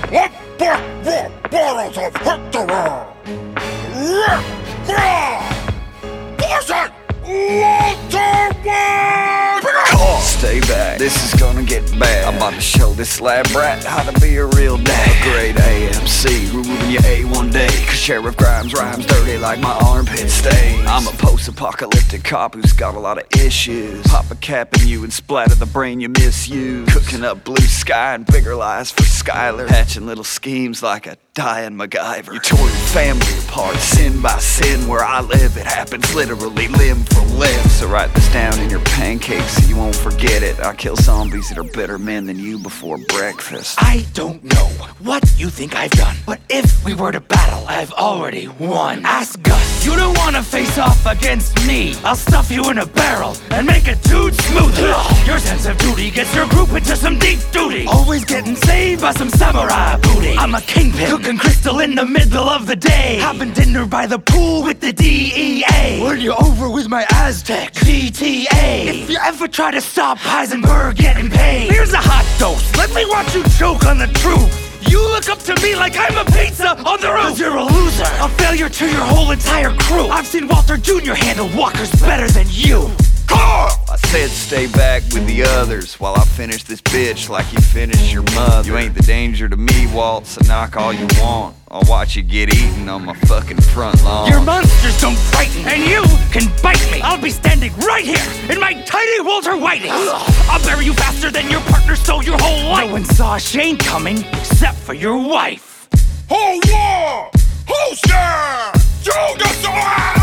Let back the bottles of Hector! Poison! Stay back, this is gonna get bad. I'm about to show this lab rat how to be a real dad. A great AMC, ruling your A one day. Cause Sheriff Grimes rhymes dirty like my armpit stains. I'm a post-apocalyptic cop who's got a lot of issues. Pop a cap in you and splatter the brain you misuse. Cooking up blue sky and bigger lies for Skylar. Hatching little schemes like a dying MacGyver. You tore your family apart, sin by sin. Where I live, it happens literally limb for limb. So write this down in your pancakes so you won't forget it. I kill zombies that are better men than you before breakfast. I don't know what you think I've done, but if we were to battle, I've already won. Ask Gus. You don't wanna face off against me. I'll stuff you in a barrel and make it dude smooth. Your sense of duty gets your group into some deep duty. Always getting saved by some samurai booty. I'm a kingpin, cooking crystal in the middle of the day. Having dinner by the pool with the DEA. When you're over with my Aztec GTA. If you ever try to stop Heisenberg getting paid, here's a hot dose, let me watch you choke on the truth. You look up to me like I'm a pizza on the roof. Cause you're a loser, a failure to your whole entire crew. I've seen Walter Jr. handle walkers better than you. I said stay back with the others while I finish this bitch like you finished your mother. You ain't the danger to me, Walt, so knock all you want. I'll watch you get eaten on my fucking front lawn. Your monsters don't frighten, and you can bite me. I'll be standing right here in my tiny Walter Whiting. I'll bury you faster than your partner stole your whole life. No one saw Shane coming except for your wife. Whole war! Who's there? Joe